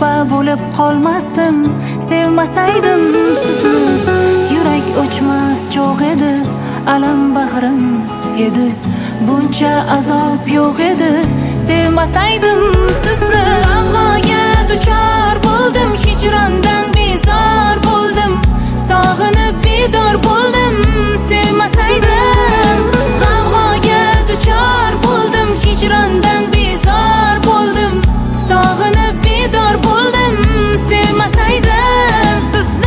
sharpa bo'lib qolmasdim. Sevmasaydim sizni, yurak o'chmas cho'g' edi. Alam bag'rim edi, buncha azob yo'q edi. Sevmasaydim sizni, g'avg'oga duchor bo'ldim. Hijrondan bezor bo'ldim, sog'inib bedor bo'ldim. Sevmasaydim, g'avg'oga duchor bo'ldim. Hijrondan bezor bo'ldim, sog'inib bedor bo'ldim. Sevmasaydim sizni.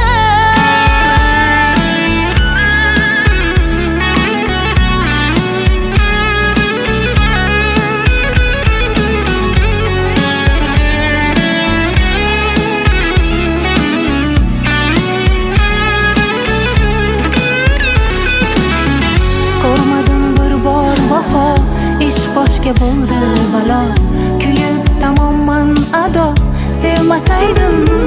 Ish boshga bo'ldi balo, kuyib tamoman ado. Sevmasaydim